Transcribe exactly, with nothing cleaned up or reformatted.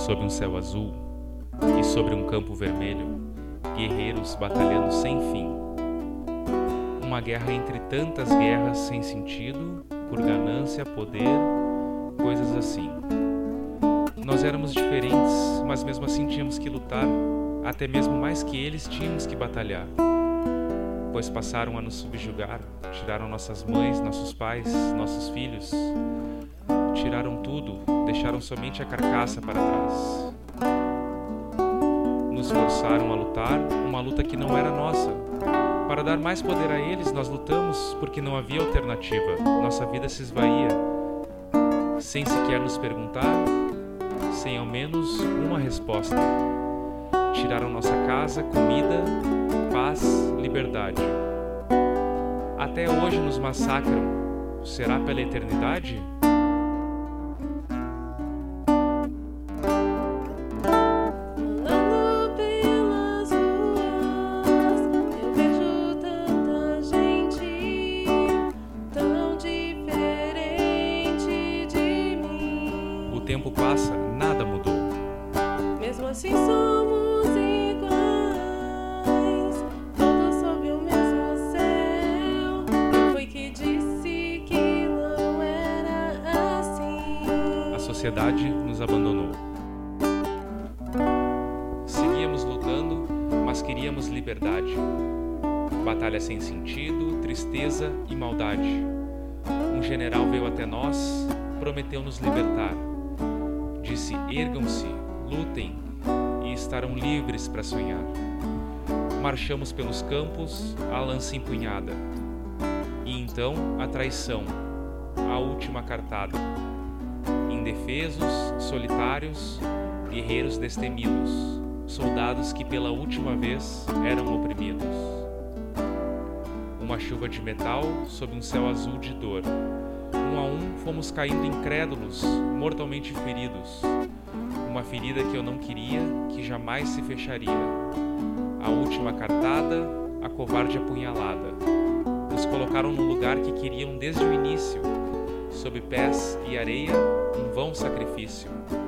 Sob um céu azul e sobre um campo vermelho, guerreiros batalhando sem fim. Uma guerra entre tantas guerras sem sentido, por ganância, poder, coisas assim. Nós éramos diferentes, mas mesmo assim tínhamos que lutar, até mesmo mais que eles tínhamos que batalhar. Pois passaram a nos subjugar, tiraram nossas mães, nossos pais, nossos filhos. Tiraram tudo, deixaram somente a carcaça para trás. Nos forçaram a lutar, uma luta que não era nossa. Para dar mais poder a eles, nós lutamos porque não havia alternativa. Nossa vida se esvaía, sem sequer nos perguntar, sem ao menos uma resposta. Tiraram nossa casa, comida, paz, liberdade. Até hoje nos massacram. Será pela eternidade? O tempo passa, nada mudou. Mesmo assim somos iguais, todos sob o mesmo céu. Quem foi que disse que não era assim? A sociedade nos abandonou. Seguíamos lutando, mas queríamos liberdade. Batalha sem sentido, tristeza e maldade. Um general veio até nós, prometeu nos libertar. Disse: ergam-se, lutem, e estarão livres para sonhar. Marchamos pelos campos, a lança empunhada. E então a traição, a última cartada. Indefesos, solitários, guerreiros destemidos, soldados que pela última vez eram oprimidos. Uma chuva de metal sob um céu azul de dor. Um a um fomos caindo incrédulos, mortalmente feridos. Uma ferida que eu não queria, que jamais se fecharia. A última cartada, a covarde apunhalada. Nos colocaram no lugar que queriam desde o início. Sob pés e areia, um vão sacrifício.